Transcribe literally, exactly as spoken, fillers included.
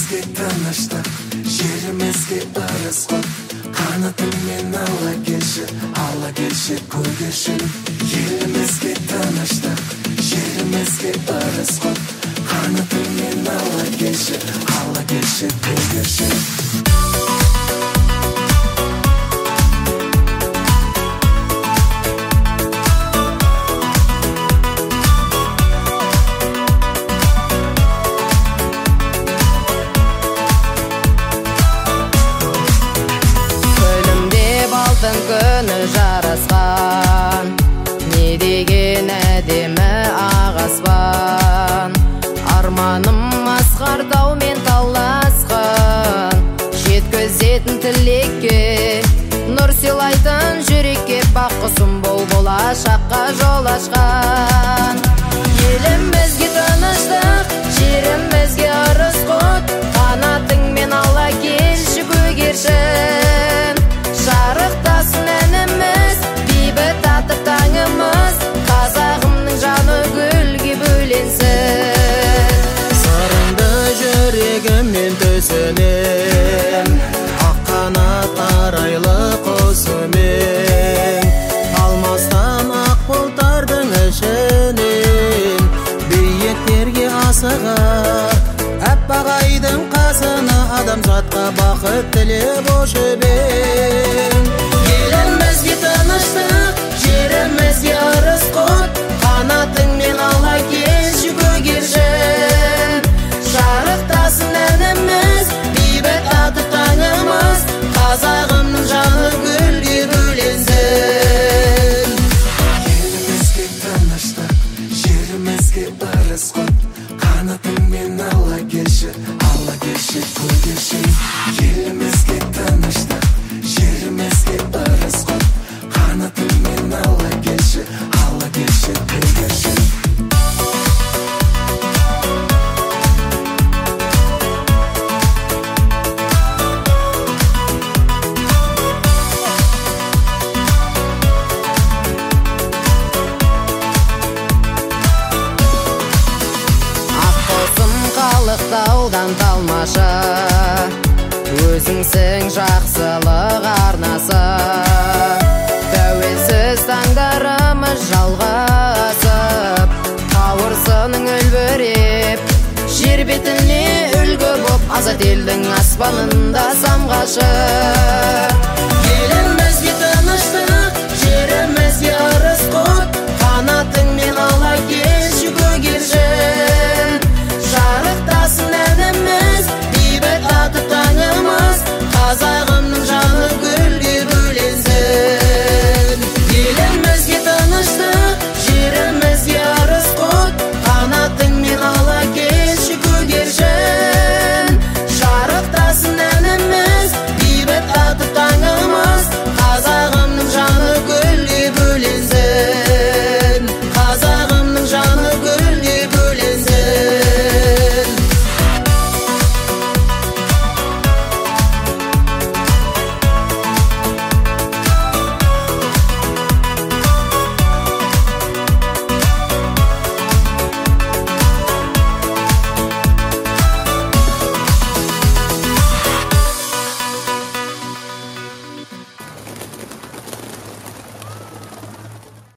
Елімізге тыныштық, жерімізге ырыс құт, қанатыңмен ала келші, ала келші көгершін. Елімізге тыныштық, жерімізге ырыс құт, қанатыңмен ала келші, ала келші көгершін. Күні жарасқан, не деген әдемі ағаспан. Арманым асқардаумен таласқан, жеткізетін тілекке, нұр сыйлайтын жүрекке, бақ құсым бол болашаққа жол ашқан. Елімізге тыныштық, жерімізге ырыс құт, қанатыңмен ала келші көгершін. Жарықтасын әніміз, бейбіт атып таңымыз, қазағымның жаны гүлге бөленсін. Сырыңды жүрегіммен төсінем, ақ қанат арайлы құсымен, алмастан ақ бұлттардың ішінен биіктерге асығар, аппақ айдың қасына адамзатқа бақыт тілеп ұшып. Елімізге тыныштық, жерімізге ырыс құт, қанатыңмен ала келші көгершін. Жарықтасын әніміз, бейбіт атып таңымыз, қазағымның жаны гүлге бөленсін. Елімізге тыныштық, жерімізге ырыс құт, қанатыңмен ала келші, ала келші көгершін. Елімізге тыныштық, жерімізге ырыс құт, қанатыңмен ала келші, ала келші көгершін. Қалықтаудан талмашы, өзіңсің жақсылық арнасы. Тәуелсіз таңдарымыз жалғасып, қауырсының үлбіреп, жер бетіне үлгі боп, азат елдің аспанында самғашы.